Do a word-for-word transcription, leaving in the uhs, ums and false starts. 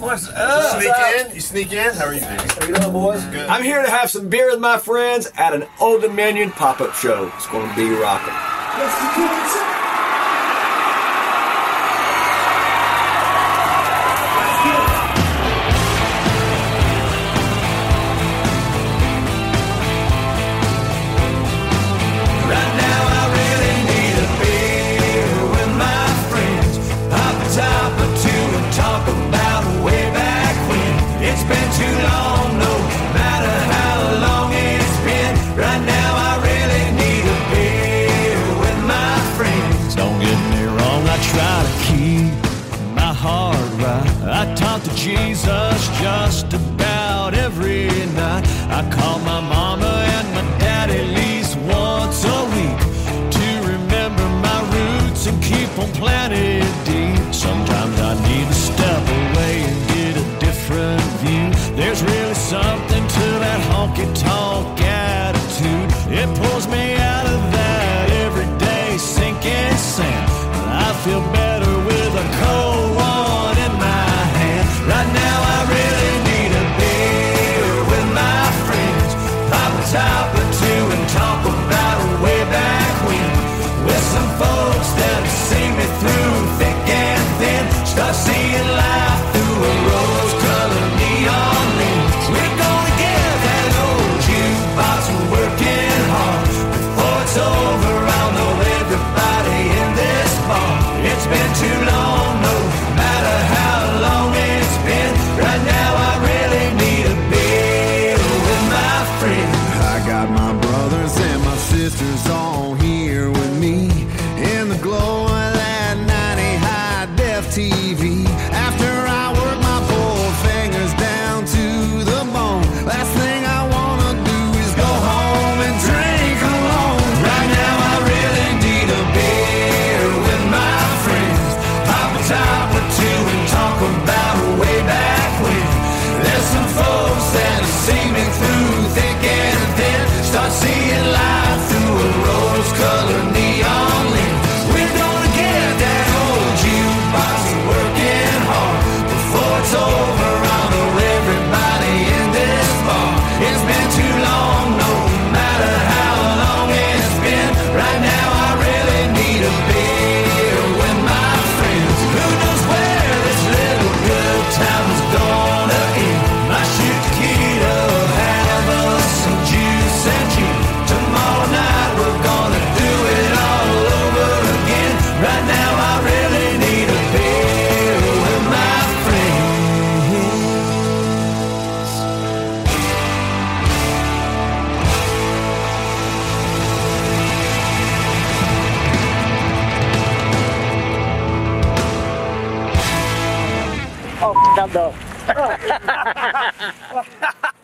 What's up? Sneak in? You sneak in? How are you doing? How you doing, boys? Good. I'm here to have some beer with my friends at an Old Dominion pop-up show. It's going to be rocking. I talk to Jesus just about every night. I call my mama and my dad at least once a week to remember my roots and keep on planted deep. Sometimes I need to step away and get a different view. There's really something to that honky-tonk attitude. It pulls me out of that everyday sinking sand. I feel better with a cold one in my hand. Right now I really need a beer with my friends. Pop a top or two and talk about way back when. With some folks that'll see me through thick and thin. Start seeing life through a rose-colored neon lens. We're gonna get that old jukebox working hard. Before it's over I'll know everybody in this bar. It's been too long, no matter how long it's been. Right now I really need a beer with my friends. I got my brothers and my sisters all here with me in the glow of that ninety high-def T V. After I work my four fingers down to the bone, last thing I wanna do is go home and drink alone. Right now I really need a beer with my friends. Pop a top or two and talk about way back when. There's some folks that'll see me through thick and thin. Start seeing life through a rose-colored neon lens. We're gonna get that old jukebox working hard. Before it's over I'll know everybody in this bar. It's been too long, no matter how long it's been. Right now I really need a beer with my friends. Who knows where this little good time is gonna end? Might shoot the key to have us some juice and gin. Tomorrow night we're gonna do it all over again. Right now I really need a beer with my friends. Oh, I'm done.